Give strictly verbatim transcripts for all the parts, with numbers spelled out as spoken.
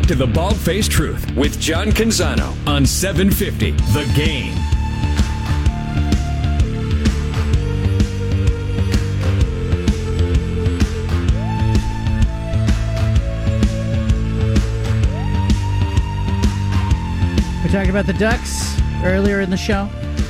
back to the Bald-Faced Truth with John Canzano on seven fifty The Game. We talked about the Ducks earlier in the show.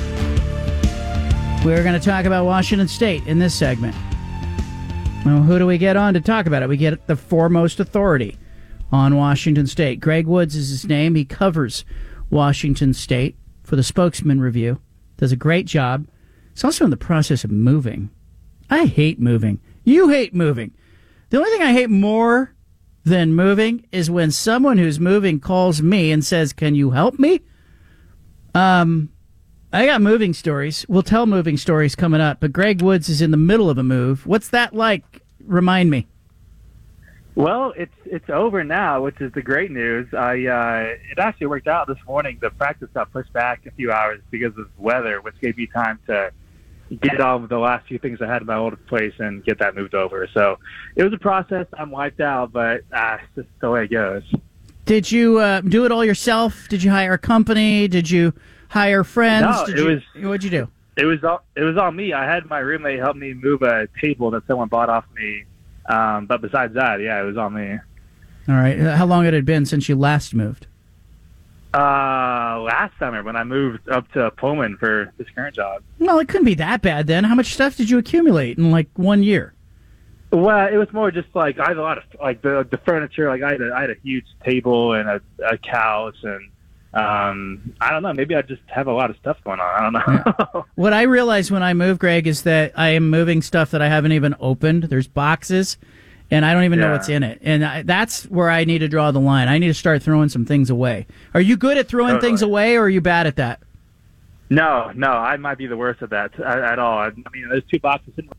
We're going to talk about Washington State in this segment. Well, who do we get on to talk about it? We get the foremost authority on Washington State. Greg Woods is his name. He covers Washington State for the Spokesman Review. Does a great job. He's also in the process of moving. I hate moving. You hate moving. The only thing I hate more than moving is when someone who's moving calls me and says, "Can you help me?" Um, I got moving stories. We'll tell moving stories coming up, but Greg Woods is in the middle of a move. What's that like? Remind me. Well, it's it's over now, which is the great news. I uh, it actually worked out this morning. The practice got pushed back a few hours because of weather, which gave me time to get on with the last few things I had in my old place and get that moved over. So it was a process. I'm wiped out, but uh, it's just the way it goes. Did you uh, do it all yourself? Did you hire a company? Did you hire friends? No, Did it you, was. What'd you do? It was all. It was on me. I had my roommate help me move a table that someone bought off me. Um, but besides that, yeah, it was on me. All right. How long had it been since you last moved? Uh, last summer when I moved up to Pullman for this current job. Well, it couldn't be that bad then. How much stuff did you accumulate in like one year? Well, it was more just like I had a lot of like the the furniture. Like I had a, I had a huge table and a, a couch and um I don't know. Maybe I just have a lot of stuff going on. I don't know. Yeah. What I realized when I moved, Greg, is that I am moving stuff that I haven't even opened. There's boxes, and I don't even yeah. know what's in it. And I, that's where I need to draw the line. I need to start throwing some things away. Are you good at throwing totally. things away, or are you bad at that? No, no, I might be the worst at that at, at all. I, I mean, there's two boxes in.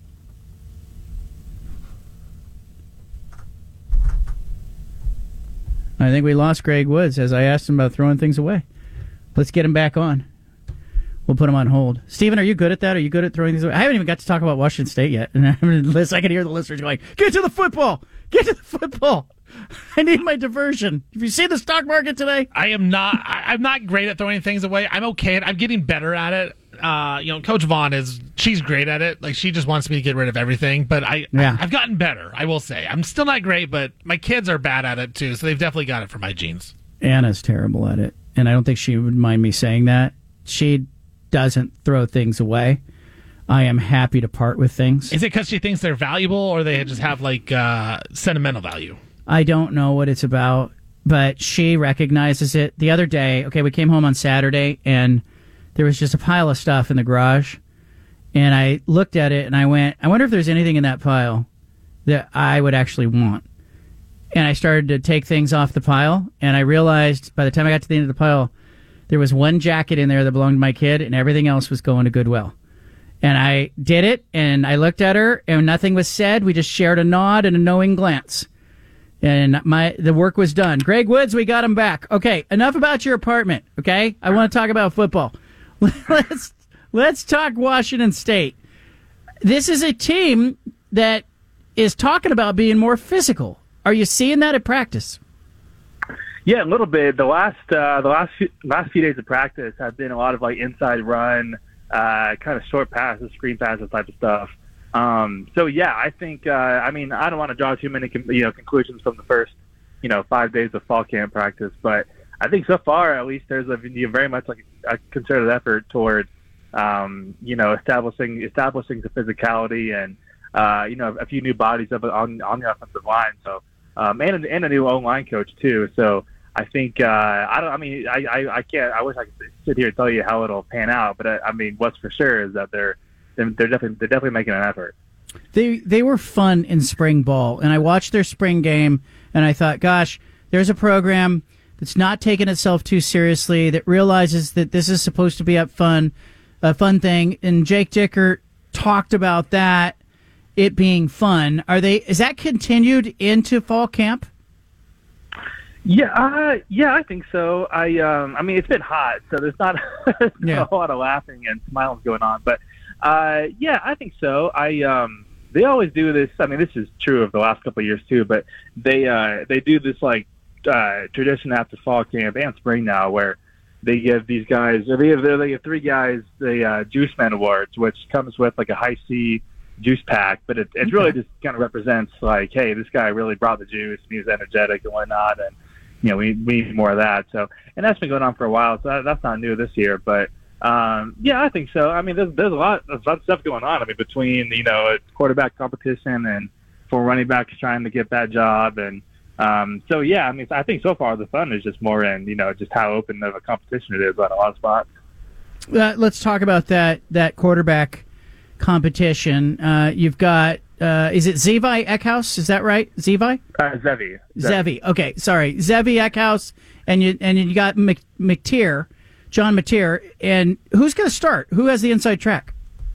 I think we lost Greg Woods as I asked him about throwing things away. Let's get him back on. We'll put him on hold. Steven, are you good at that? Are you good at throwing things away? I haven't even got to talk about Washington State yet. And I can hear the listeners going, "Get to the football! Get to the football! I need my diversion." Have you seen the stock market today? I am not. I, I'm not great at throwing things away. I'm okay. At, I'm getting better at it. Uh, you know, Coach Vaughn is. She's great at it. Like she just wants me to get rid of everything. But I, yeah. I, I've gotten better. I will say. I'm still not great, but my kids are bad at it too. So they've definitely got it from my genes. Anna's terrible at it, and I don't think she would mind me saying that. She doesn't throw things away. I am happy to part with things. Is it because she thinks they're valuable, or they just have like uh, sentimental value? I don't know what it's about, but she recognizes it. The other day, okay, we came home on Saturday, and there was just a pile of stuff in the garage, and I looked at it, and I went, I wonder if there's anything in that pile that I would actually want. And I started to take things off the pile, and I realized by the time I got to the end of the pile, there was one jacket in there that belonged to my kid, and everything else was going to Goodwill. And I did it, and I looked at her, and nothing was said. We just shared a nod and a knowing glance. And my the work was done. Greg Woods, we got him back. Okay, enough about your apartment, okay? I want to talk about football. Let's let's talk Washington State. This is a team that is talking about being more physical. Are you seeing that at practice? Yeah, a little bit. The last uh, the last few, last few days of practice have been a lot of like inside run, uh, kind of short passes, screen passes type of stuff. Um, so yeah, I think uh, I mean I don't want to draw too many you know conclusions from the first you know five days of fall camp practice, but I think so far at least there's a you know, very much like a concerted effort toward um, you know establishing establishing the physicality and uh, you know a few new bodies up on on the offensive line. So um, and and a new O-line coach too. So. I think uh, I don't. I mean, I, I, I can't. I wish I could sit here and tell you how it'll pan out, but I, I mean, what's for sure is that they're they're definitely they're definitely making an effort. They they were fun in spring ball, and I watched their spring game, and I thought, gosh, there's a program that's not taking itself too seriously, that realizes that this is supposed to be a fun, a fun thing. And Jake Dicker talked about that, it being fun. Are they? Is that continued into fall camp? Yeah, uh, yeah, I think so. I, um, I mean, it's been hot, so there's not, there's yeah. not a lot of laughing and smiling going on. But uh, yeah, I think so. I, um, they always do this. I mean, this is true of the last couple of years too. But they, uh, they do this like uh, tradition after fall camp and spring now where they give these guys, they give, they give three guys the uh, Juice Man Awards, which comes with like a high C juice pack, but it, it really just kind of represents like, hey, this guy really brought the juice, and he was energetic and whatnot, and you know, we, we need more of that. So, and that's been going on for a while, so that, that's not new this year, but um, yeah, I think so. I mean, there's, there's a lot, there's a lot of stuff going on. I mean, between, you know, quarterback competition and for running backs trying to get that job, and um, so yeah, I mean, I think so far the fun is just more in, you know, just how open of a competition it is on a lot of spots. Uh, let's talk about that that quarterback competition. Uh, you've got, uh, is it Zevi Eckhouse? Is that right? Zevi? Uh, Zevi. Zevi. Okay, sorry. Zevi Eckhouse, and you and you got Mc, McTeer, John McTeer. And who's going to start? Who has the inside track?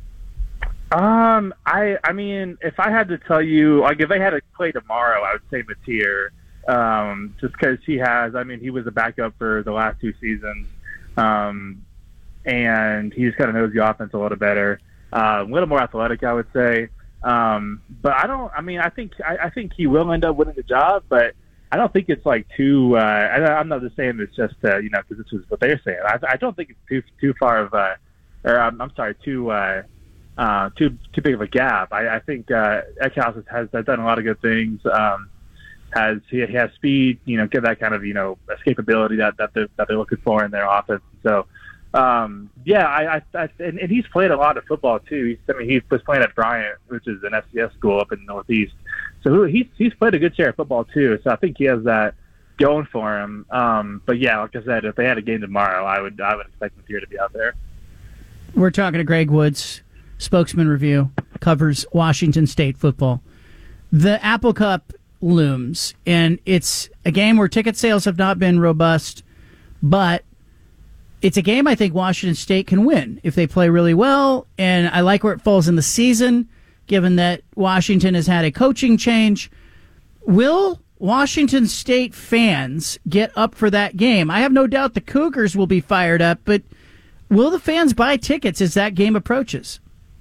Um, I I mean, if I had to tell you, like if they had to play tomorrow, I would say McTeer, um, just because he has, I mean, he was a backup for the last two seasons, um, and he just kind of knows the offense a little better. Uh, a little more athletic, I would say. Um, but I don't. I mean, I think I, I think he will end up winning the job, but I don't think it's like too. Uh, I, I'm not just saying it's just uh, you know, because this is what they're saying. I, I don't think it's too too far of a, or I'm, I'm sorry, too uh, uh, too too big of a gap. I, I think uh, Eckhouse has, has done a lot of good things. Um, has he, he has speed, you know, get that kind of, you know, escapability that that they're, that they're looking for in their offense. So. Um, yeah, I, I, I and, and he's played a lot of football too. He's, I mean, he was playing at Bryant, which is an F C S school up in the Northeast. So he's he's played a good share of football too. So I think he has that going for him. Um, but yeah, like I said, if they had a game tomorrow, I would I would expect McTeer to be out there. We're talking to Greg Woods, Spokesman Review, covers Washington State football. The Apple Cup looms, and it's a game where ticket sales have not been robust, but it's a game I think Washington State can win if they play really well, and I like where it falls in the season, given that Washington has had a coaching change. Will Washington State fans get up for that game? I have no doubt the Cougars will be fired up, but will the fans buy tickets as that game approaches?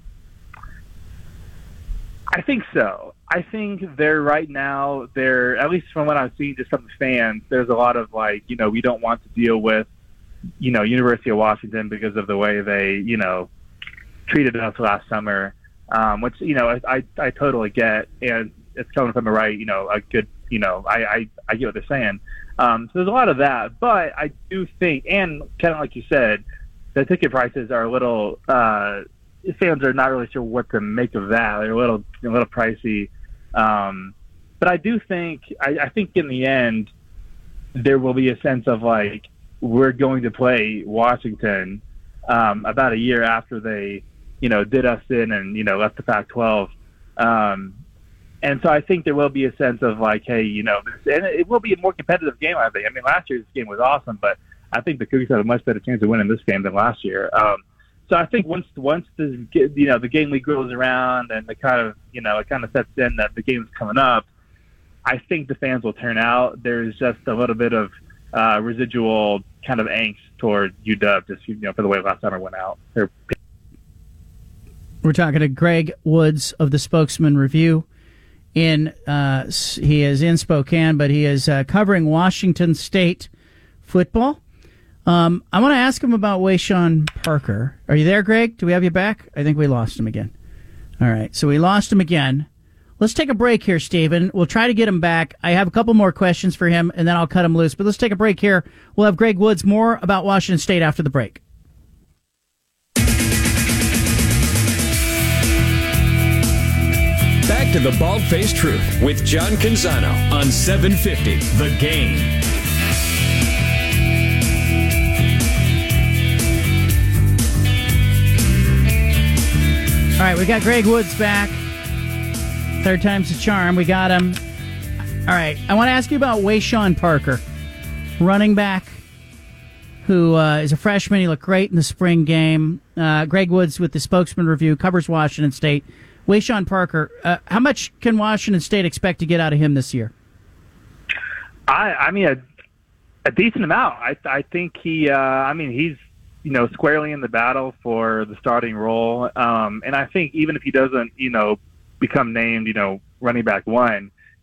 I think so. I think they're right now, they're, at least from what I've seen just from the fans, there's a lot of like, you know, we don't want to deal with, you know, University of Washington because of the way they, you know, treated us last summer, um, which, you know, I, I, I totally get. And it's coming from the right, you know, a good, you know, I, I, I get what they're saying. Um, so there's a lot of that. But I do think, and kind of like you said, the ticket prices are a little, uh, fans are not really sure what to make of that. They're a little, a little pricey. Um, but I do think, I, I think in the end, there will be a sense of like, we're going to play Washington um, about a year after they, you know, did us in and, you know, left the Pac twelve. Um, and so I think there will be a sense of like, hey, you know, this, and it will be a more competitive game, I think. I mean, last year's game was awesome, but I think the Cougars have a much better chance of winning this game than last year. Um, so I think once once the, you know, the game week goes around and the kind of, you know, it kind of sets in that the game's coming up, I think the fans will turn out. There's just a little bit of uh, residual kind of angst toward U W, just, you know, for the way last summer went out. They're... We're talking to Greg Woods of the Spokesman Review. In uh, he is in Spokane, but he is uh, covering Washington State football. Um, I want to ask him about Wayshawn Parker. Are you there, Greg? Do we have you back? I think we lost him again. All right, so we lost him again. Let's take a break here, Stephen. We'll try to get him back. I have a couple more questions for him, and then I'll cut him loose. But let's take a break here. We'll have Greg Woods more about Washington State after the break. Back to the Bald-Faced Truth with John Canzano on seven fifty The Game. All right, we got Greg Woods back. Third time's a charm. We got him. All right, I want to ask you about Wayshawn Parker, running back, who uh, is a freshman. He looked great in the spring game. Uh, Greg Woods with the Spokesman Review, covers Washington State. Wayshawn Parker, uh, how much can Washington State expect to get out of him this year? I, I mean, a, a decent amount. I, I think he, uh, I mean, he's, you know, squarely in the battle for the starting role. Um, and I think even if he doesn't, you know, become named, you know, running back one,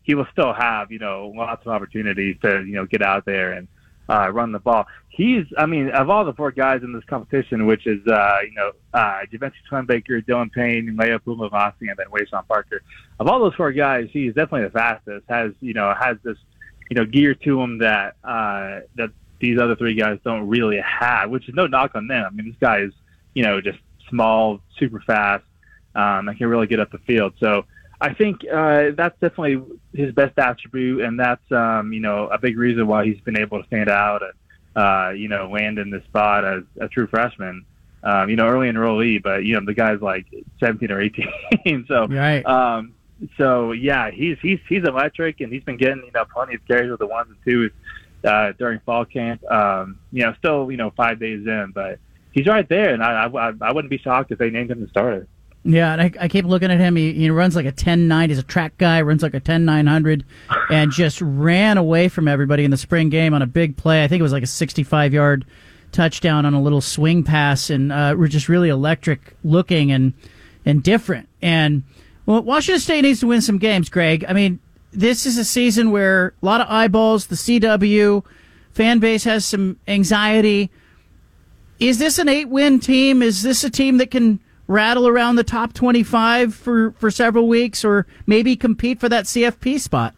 he will still have, you know, lots of opportunities to, you know, get out there and uh, run the ball. He's, I mean, of all the four guys in this competition, which is, uh, you know, uh, Javency Twinbaker, Dylan Payne, Leo Pumalassi, and then Wayshawn Parker. Of all those four guys, he's definitely the fastest. Has, you know, has this, you know, gear to him that uh, that these other three guys don't really have, which is no knock on them. I mean, this guy is, you know, just small, super fast, um, and can really get up the field. So I think uh, that's definitely his best attribute, and that's, um, you know, a big reason why he's been able to stand out and, uh, you know, land in this spot as a true freshman. Um, you know, early enrollee, but, you know, the guy's like seventeen or eighteen. so, right. um, so yeah, he's he's he's electric, and he's been getting, you know, plenty of carries with the ones and twos uh, during fall camp. Um, you know, still, you know, five days in, but he's right there, and I I, I wouldn't be shocked if they named him the starter. Yeah, and I, I keep looking at him. He, he runs like a ten nine. He's a track guy, runs like a ten nine hundred, and just ran away from everybody in the spring game on a big play. I think it was like a sixty-five-yard touchdown on a little swing pass, and uh, we're just really electric looking and and different. And well, Washington State needs to win some games, Greg. I mean, this is a season where a lot of eyeballs, the C W fan base has some anxiety. Is this an eight-win team? Is this a team that can rattle around the top twenty-five for, for several weeks, or maybe compete for that C F P spot?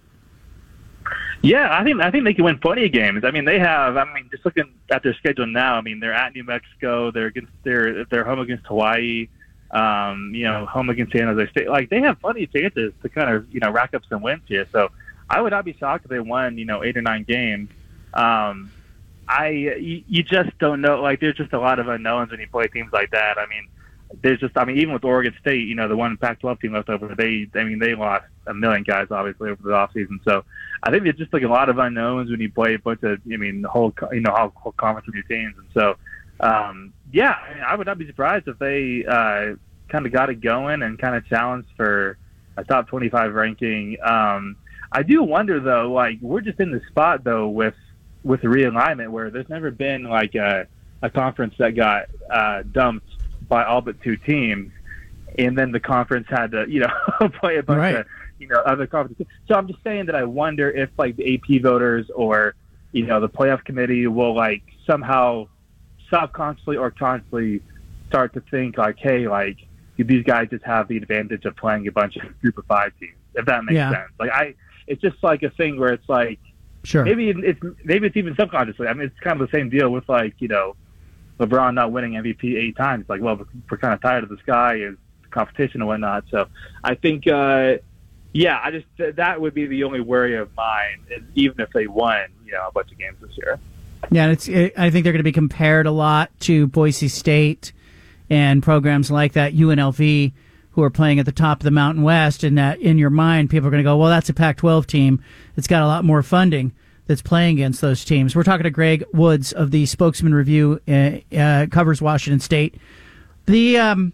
Yeah, I think I think they can win plenty of games. I mean, they have. I mean, just looking at their schedule now. I mean, they're at New Mexico. They're against. They're they're home against Hawaii. Um, you know, home against San Jose State. Like, they have plenty of chances to kind of, you know, rack up some wins here. So I would not be shocked if they won, you know, eight or nine games. Um, I you, you just don't know. Like, there's just a lot of unknowns when you play teams like that. I mean, there's just. I mean, even with Oregon State, you know, the one Pac twelve team left over, they. I mean, they lost a million guys obviously over the offseason. So I think there's just like a lot of unknowns when you play a bunch of. I mean, the whole you know whole, whole conference of your teams, and so. Um, yeah, I, mean, I would not be surprised if they uh, kind of got it going and kind of challenged for a top twenty-five ranking. Um, I do wonder though, like, we're just in the spot though with with the realignment where there's never been like a, a conference that got uh, dumped by all but two teams, and then the conference had to you know play a bunch right. of you know other conferences. So I'm just saying that I wonder if like the A P voters or you know the playoff committee will like somehow subconsciously or consciously start to think like, hey, like these guys just have the advantage of playing a bunch of group of five teams, if that makes yeah. sense. Like I, it's just like a thing where it's like, sure, maybe it's maybe it's even subconsciously. I mean, it's kind of the same deal with like you know, LeBron not winning M V P eight times. Like, well, we're kind of tired of this guy, is competition and whatnot. So I think, uh, yeah, I just that would be the only worry of mine, is even if they won, you know, a bunch of games this year. Yeah, and it's. It, I think they're going to be compared a lot to Boise State and programs like that, U N L V, who are playing at the top of the Mountain West. And that in your mind, people are going to go, well, that's a Pac twelve team that's got a lot more funding that's playing against those teams. We're talking to Greg Woods of the Spokesman Review, uh, uh, covers Washington State. The um,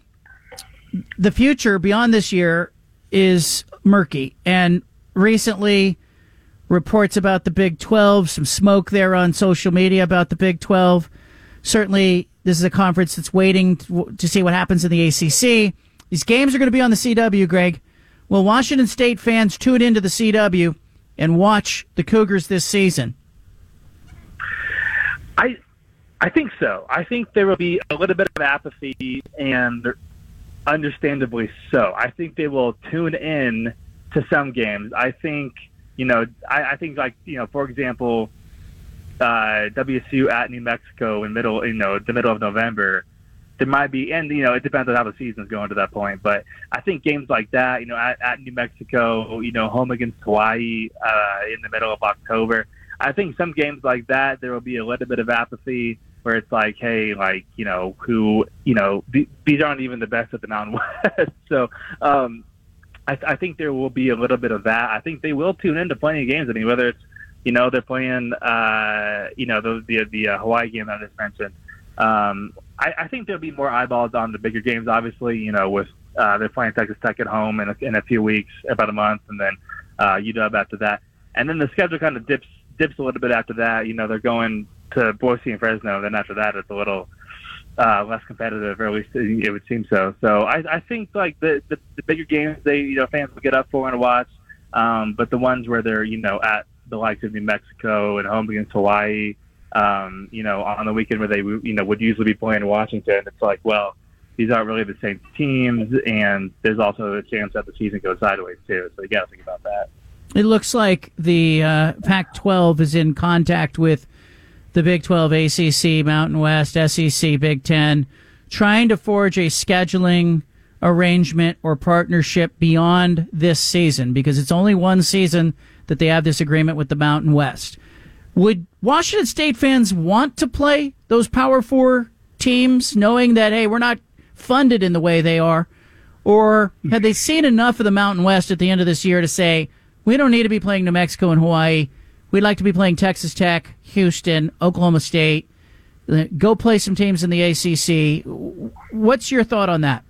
the future beyond this year is murky, and recently reports about the Big twelve, some smoke there on social media about the Big twelve. Certainly, this is a conference that's waiting to, to see what happens in the A C C. These games are going to be on the C W, Greg. Will Washington State fans tune into the C W and watch the Cougars this season? I I think so. I think there will be a little bit of apathy, and understandably so. I think they will tune in to some games. I think You know, I, I think like you know, for example, uh, W S U at New Mexico in middle, you know, the middle of November, there might be, and you know, it depends on how the season's going to that point. But I think games like that, you know, at, at New Mexico, you know, home against Hawaii uh, in the middle of October, I think some games like that there will be a little bit of apathy where it's like, hey, like you know, who, you know, th- these aren't even the best at the Mountain West, so. Um, I, th- I think there will be a little bit of that. I think they will tune into plenty of games. I mean, whether it's, you know, they're playing, uh, you know, the the, the uh, Hawaii game that I just mentioned. Um, I, I think there'll be more eyeballs on the bigger games, obviously, you know, with uh, they're playing Texas Tech at home in a, in a few weeks, about a month, and then uh, U W after that. And then the schedule kind of dips dips a little bit after that. You know, they're going to Boise and Fresno, and then after that it's a little Uh, less competitive, or at least it would seem so. So I, I think like the, the, the bigger games, they you know fans will get up for and watch. Um, but the ones where they're, you know, at the likes of New Mexico and home against Hawaii, um, you know, on the weekend where they, you know, would usually be playing Washington, it's like, well, these aren't really the same teams, and there's also a chance that the season goes sideways too. So you got to think about that. It looks like the uh, Pac twelve is in contact with the Big twelve, A C C, Mountain West, S E C, Big Ten, trying to forge a scheduling arrangement or partnership beyond this season, because it's only one season that they have this agreement with the Mountain West. Would Washington State fans want to play those Power Four teams, knowing that, hey, we're not funded in the way they are? Or had they seen enough of the Mountain West at the end of this year to say, we don't need to be playing New Mexico and Hawaii. We'd like to be playing Texas Tech, Houston, Oklahoma State. Go play some teams in the A C C. What's your thought on that?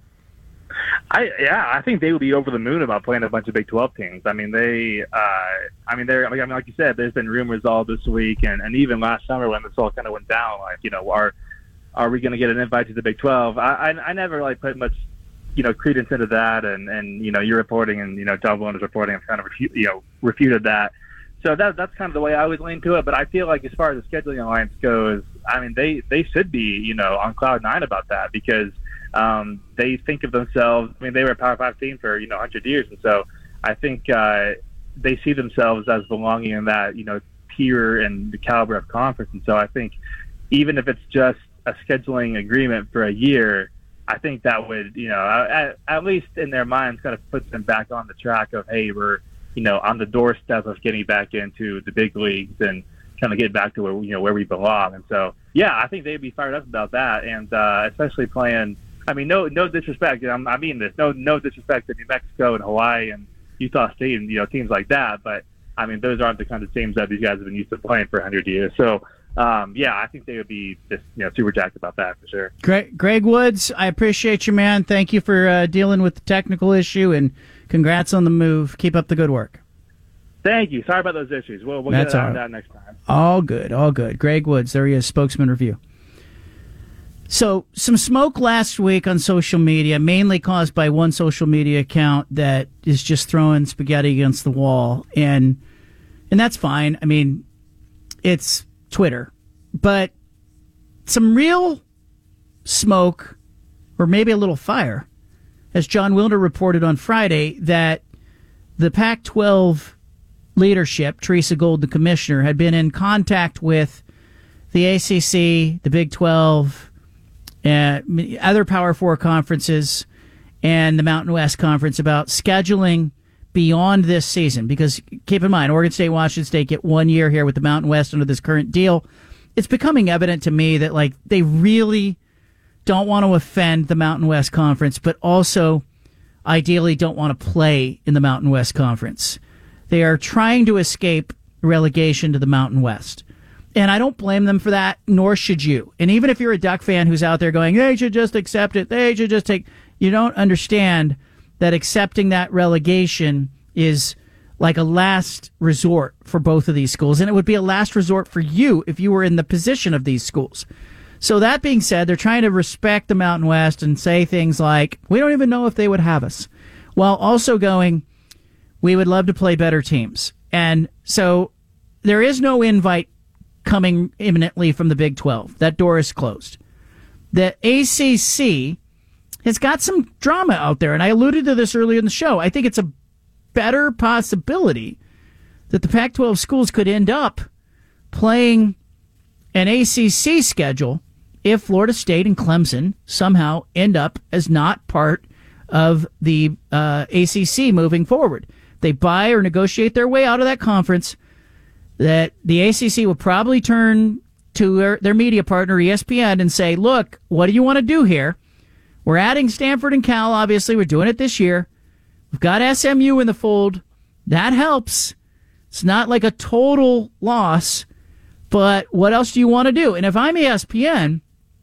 I yeah, I think they would be over the moon about playing a bunch of Big twelve teams. I mean, they, uh, I mean, they're, I mean, like you said, there's been rumors all this week, and, and even last summer when this all kind of went down, like, you know, are are we going to get an invite to the Big twelve? I, I I never like put much, you know, credence into that, and and you know, your reporting and you know, John Williams' reporting have kind of refu- you know refuted that. So that that's kind of the way I always lean to it. But I feel like as far as the scheduling alliance goes, I mean, they they should be, you know, on cloud nine about that, because um, they think of themselves. I mean, they were a Power Five team for, you know, one hundred years, and so I think uh, they see themselves as belonging in that, you know, tier and the caliber of conference. And so I think even if it's just a scheduling agreement for a year, I think that would, you know, at, at least in their minds, kind of puts them back on the track of, hey, we're, you know, on the doorstep of getting back into the big leagues and kind of get back to where, you know, where we belong. And so, yeah, I think they'd be fired up about that, and uh, especially playing. I mean, no, no disrespect. I'm, I mean this. No, no disrespect to New Mexico and Hawaii and Utah State and, you know, teams like that. But I mean, those aren't the kind of teams that these guys have been used to playing for one hundred years. So, um, yeah, I think they would be just, you know, super jacked about that for sure. Greg, Greg Woods, I appreciate you, man. Thank you for uh, dealing with the technical issue, and congrats on the move. Keep up the good work. Thank you. Sorry about those issues. We'll, we'll That's get all on right. that next time. All good, all good. Greg Woods, there he is, Spokesman Review. So, some smoke last week on social media, mainly caused by one social media account that is just throwing spaghetti against the wall, and and that's fine. I mean, it's Twitter. But some real smoke, or maybe a little fire, as John Wilder reported on Friday, that the Pac twelve leadership, Teresa Gold, the commissioner, had been in contact with the A C C, the Big twelve, uh, other Power Four conferences, and the Mountain West Conference about scheduling beyond this season. Because keep in mind, Oregon State, Washington State get one year here with the Mountain West under this current deal. It's becoming evident to me that, like, they really don't want to offend the Mountain West Conference, but also ideally don't want to play in the Mountain West Conference. They are trying to escape relegation to the Mountain West. And I don't blame them for that, nor should you. And even if you're a Duck fan who's out there going, they should just accept it, they should just take... You don't understand that accepting that relegation is like a last resort for both of these schools. And it would be a last resort for you if you were in the position of these schools. So that being said, they're trying to respect the Mountain West and say things like, we don't even know if they would have us, while also going, we would love to play better teams. And so there is no invite coming imminently from the Big twelve. That door is closed. The A C C has got some drama out there, and I alluded to this earlier in the show. I think it's a better possibility that the Pac twelve schools could end up playing an A C C schedule if Florida State and Clemson somehow end up as not part of the uh, A C C moving forward. They buy or negotiate their way out of that conference, that the A C C will probably turn to their, their media partner, E S P N, and say, look, what do you want to do here? We're adding Stanford and Cal, obviously. We're doing it this year. We've got S M U in the fold. That helps. It's not like a total loss, but what else do you want to do? And if I'm E S P N,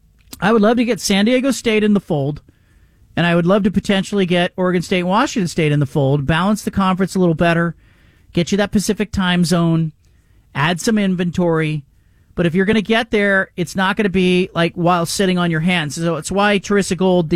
I would love to get San Diego State in the fold, and I would love to potentially get Oregon State, Washington State in the fold, balance the conference a little better, get you that Pacific time zone, add some inventory. But if you're going to get there, it's not going to be like while sitting on your hands. So it's why Teresa Gold, the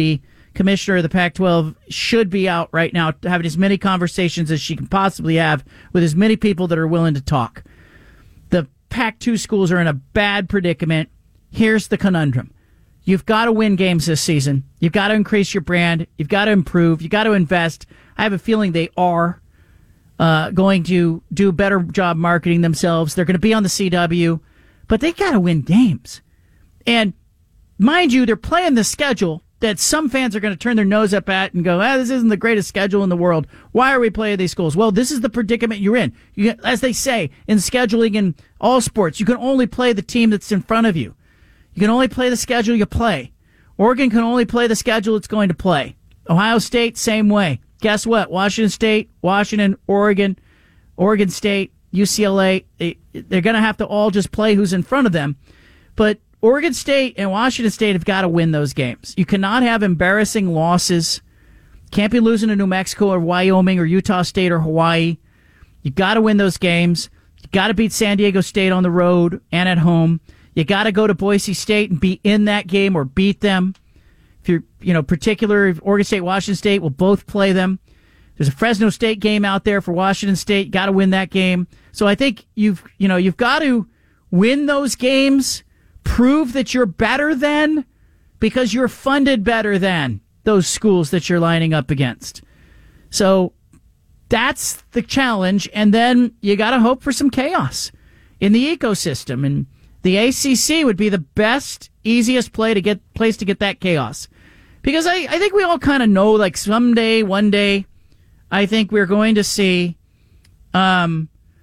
commissioner of the Pac twelve, should be out right now having as many conversations as she can possibly have with as many people that are willing to talk. The Pac two schools are in a bad predicament. Here's the conundrum. You've got to win games this season. You've got to increase your brand. You've got to improve. You've got to invest. I have a feeling they are uh, going to do a better job marketing themselves. They're going to be on the C W, but they got to win games. And mind you, they're playing the schedule that some fans are going to turn their nose up at and go, ah, this isn't the greatest schedule in the world. Why are we playing these schools? Well, this is the predicament you're in. You, as they say in scheduling in all sports, you can only play the team that's in front of you. You can only play the schedule you play. Oregon can only play the schedule it's going to play. Ohio State, same way. Guess what? Washington State, Washington, Oregon, Oregon State, U C L A, they, they're going to have to all just play who's in front of them. But Oregon State and Washington State have got to win those games. You cannot have embarrassing losses. Can't be losing to New Mexico or Wyoming or Utah State or Hawaii. You got to win those games. You got to beat San Diego State on the road and at home. You got to go to Boise State and be in that game or beat them. If you're, you know, particular, if Oregon State, Washington State will both play them. There's a Fresno State game out there for Washington State. Got to win that game. So I think you've, you know, you've got to win those games, prove that you're better than, because you're funded better than those schools that you're lining up against. So that's the challenge. And then you got to hope for some chaos in the ecosystem. And the A C C would be the best, easiest play to get place to get that chaos. Because I, I think we all kind of know, like, someday, one day, I think we're going to see, um,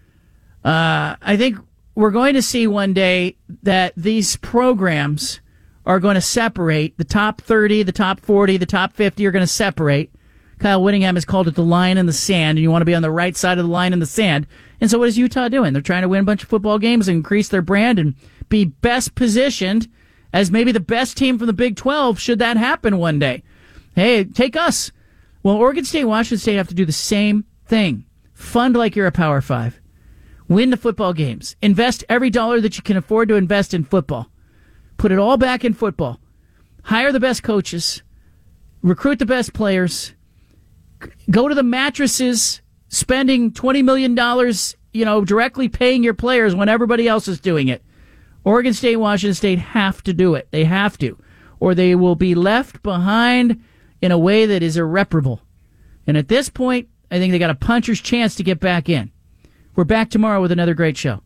uh, I think we're going to see one day that these programs are going to separate. The top thirty, the top forty, the top fifty are going to separate. Kyle Whittingham has called it the line in the sand, and you want to be on the right side of the line in the sand. And so what is Utah doing? They're trying to win a bunch of football games and increase their brand and be best positioned as maybe the best team from the Big twelve should that happen one day. Hey, take us. Well, Oregon State and Washington State have to do the same thing. Fund like you're a Power Five. Win the football games. Invest every dollar that you can afford to invest in football. Put it all back in football. Hire the best coaches. Recruit the best players. Go to the mattresses, spending twenty million dollars, you know, directly paying your players when everybody else is doing it. Oregon State and Washington State have to do it. They have to. Or they will be left behind in a way that is irreparable. And at this point, I think they got a puncher's chance to get back in. We're back tomorrow with another great show.